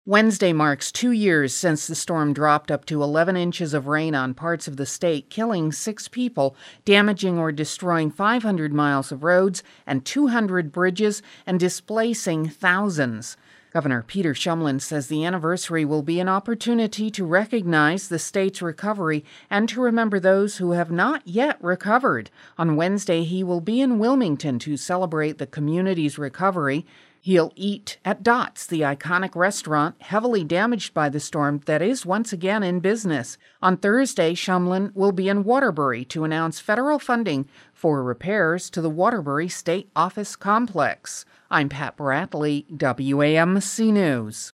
Wednesday marks 2 years since the storm dropped up to 11 inches of rain on parts of the state, killing 6 people, damaging or destroying 500 miles of roads and 200 bridges, and displacing thousands. Governor Peter Shumlin says the anniversary will be an opportunity to recognize the state's recovery and to remember those who have not yet recovered. On Wednesday, he will be in Wilmington to celebrate the community's recovery. He'll eat at Dots, the iconic restaurant heavily damaged by the storm that is once again in business. On Thursday, Shumlin will be in Waterbury to announce federal funding for repairs to the Waterbury State Office Complex. I'm Pat Bradley, WAMC News.